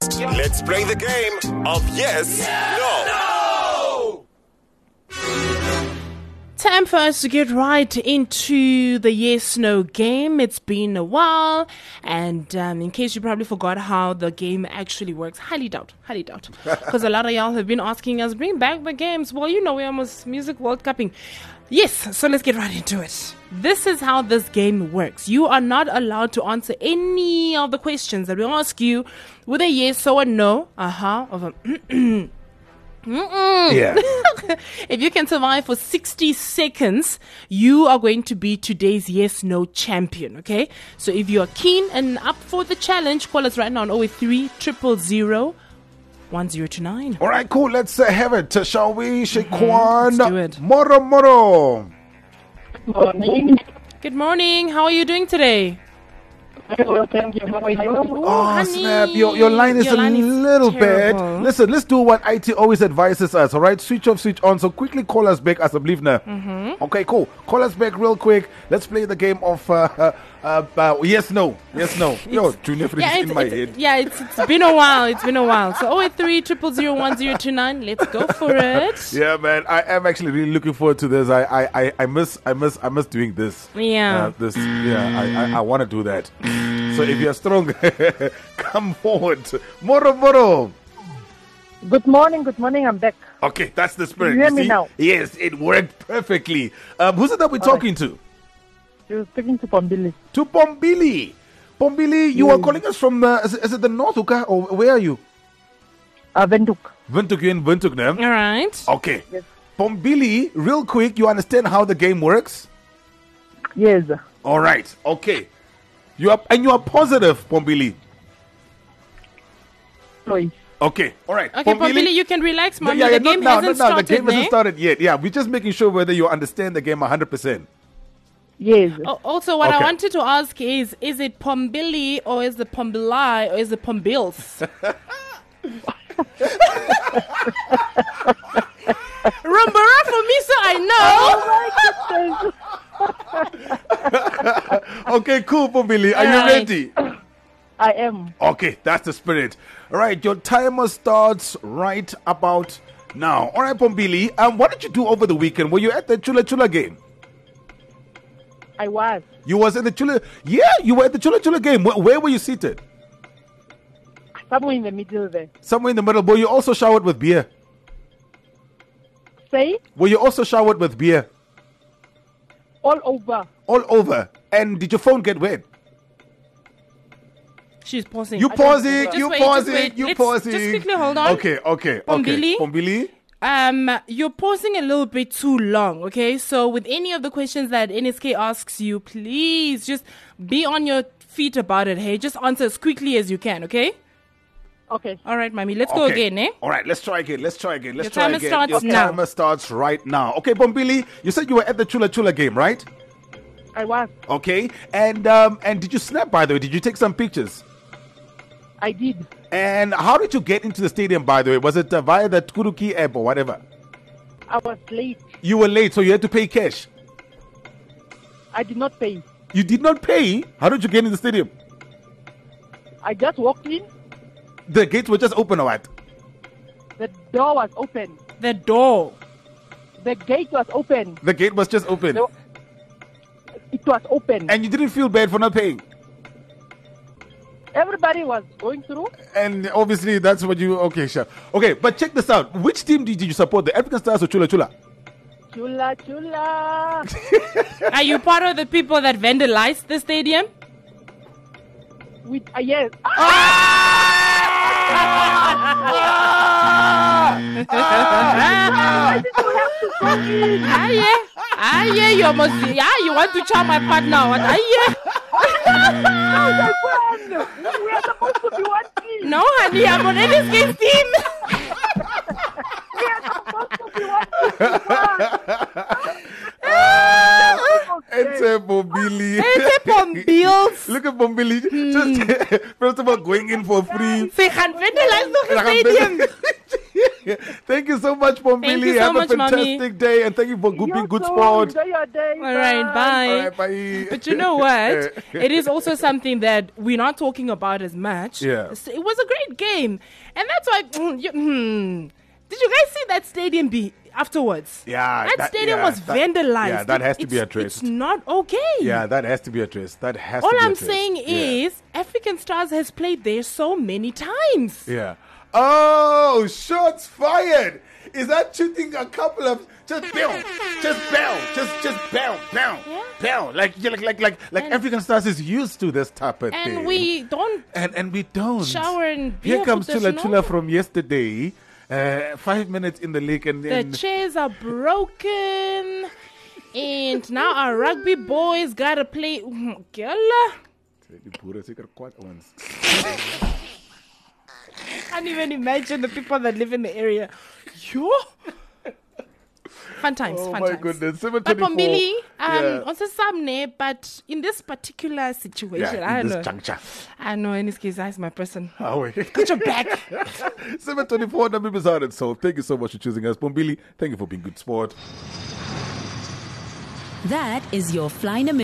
Let's play the game of yes, no. Time for us to get right into the yes-no game. It's been a while, and in case you probably forgot how the game actually works, highly doubt, because a lot of y'all have been asking us, bring back the games. Well, you know, we're almost Music World Cupping. Yes, so let's get right into it. This is how this game works. You are not allowed to answer any of the questions that we ask you with a yes or a no, of a Yeah. If you can survive for 60 seconds, you are going to be today's yes-no champion, okay? So if you are keen and up for the challenge, call us right now on 083 000 1029. All right, cool. Let's have it. Shall we? Shekwan. Let's do it. Moro. Morning. Good morning. How are you doing today? Very well, thank you. How are you? Oh, honey. snap. Your line is Your line is little bad. terrible. Listen, let's do what IT always advises us, all right? Switch off, switch on. So quickly call us back as a believer. Okay, cool. Call us back real quick. Let's play the game of yes, no. Yes, no. Yo, Junior Fridge is in my head. It's been a while. It's been a while. So 083 000 1029. Let's go for it. Yeah, man. I am actually really looking forward to this. I miss doing this. Yeah. I want to do that. So if you're strong, come forward. Moro. Good morning, I'm back. Okay, that's the spirit. You hear You me see? now? Yes, it worked perfectly. Who's it that we're talking to? You're speaking to Pombili. To Pombili. Pombili, you are calling us from, is it the North, Uka? Or where are you? Windhoek. Windhoek, you're in Windhoek now? All right. Okay. Yes. Pombili, real quick, you understand how the game works? Yes. All right, okay. You are positive, Pombili. Sorry. Okay, all right. Okay, Pombili, you can relax, mommy. Yeah, the game hasn't started. The game hasn't eh? started yet. Yeah, we're just making sure whether you understand the game 100%. Yes. Also, what I Okay. wanted to ask is it Pombili or is it Pombilai or is it Pombils? Rumbura for me, so I know. Okay, cool, Pombili. Are you Alright. ready? I am. Okay, that's the spirit. All right, your timer starts right about now. All right, Pombili. What did you do over the weekend? Were you at the Chula Chula game? I was. You was in the Chula. Yeah, you were at the Chula Chula game. Where were you seated? Somewhere in the middle there. Somewhere in the middle. Were you also showered with beer? Say, Were you also showered with beer? all over. All over. And did your phone get wet? She's pausing. You pause it. Just You wait, pause just it. wait. You Let's pause it. just quickly hold on. Okay. Pombili? Pombili? You're pausing a little bit too long, okay? So with any of the questions that NSK asks you, please just be on your feet about it, hey? Just answer as quickly as you can, okay? Okay. All right, mommy. Let's go Okay. again, eh? All right, let's try again. Let's try again. Your timer starts Your now. timer starts right now. Okay, Pombili, you said you were at the Chula Chula game, right? I was. Okay. And did you snap, by the way? Did you take some pictures? I did. And how did you get into the stadium, by the way? Was it via the Tukuruki app or whatever? I was late. You were late, so you had to pay cash. I did not pay. You did not pay? How did you get in the stadium? I just walked in. The gates were just open or what? The door was open. The door. The gate was open. The gate was just open. No. It was open. And you didn't feel bad for not paying? Everybody was going through. And obviously that's what you... Okay, sure. Okay, but check this out. Which team did you support? The African Stars or Chula Chula? Chula chula. Are you part of the people that vandalized the stadium? With yes. Aye, you almost, you want to charm my partner? What? Aye. My friend, we are supposed to be one team. No, honey, I'm on NSK's team. We are supposed to be one team. It's a Pombili. It's a Pombills. Look at Pombili. Just first of all, going in for free. Ze gaan vandalize nog een stadium. Thank you so much, Bombili. Thank you so Have much, a fantastic Mommy. day, and thank you for being good sport. Enjoy your day. All right, bye. All right, bye. But you know what? It is also something that we're not talking about as much. Yeah. It was a great game. And that's why... Did you guys see that stadium be afterwards? Yeah, That stadium was vandalized. Yeah, that has to be It's addressed. not okay. Yeah, that has to be addressed. That has All to be I'm addressed. saying is African Stars has played there so many times. Yeah. Oh, shots fired. Is that shooting a couple of just bell, bell. Like African Stars is used to this type of thing. And we don't and we don't shower and be Here comes with the Chula snow. Chula from yesterday. 5 minutes in the league and The then chairs are broken. And now our rugby boys gotta play. Girl, can't even imagine the people that live in the area. Yo. Fun times, oh fun my times. goodness, But 7:24. Bombili, Yeah. also samne, but in this particular situation, Yeah, I in don't this know. juncture. I know in this case, I is my person. Oh, wait. Got your back. 7:24. Namibia Heart and Soul. Thank you so much for choosing us, Bombili. Thank you for being good sport. That is your Fly Namibia.